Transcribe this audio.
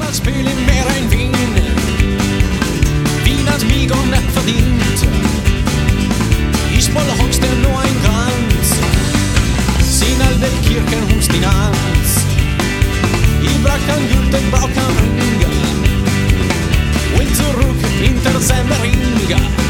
als Spül im Meer ein Wien. Wien hat mich gar nicht verdient. Ist wohl hockst der nur ein Kranz. Sind all der Kirchenhus die Nanz. Ich brauch kein Geld, ich brauch kein Ring. Und zurück hinter seine Ringe.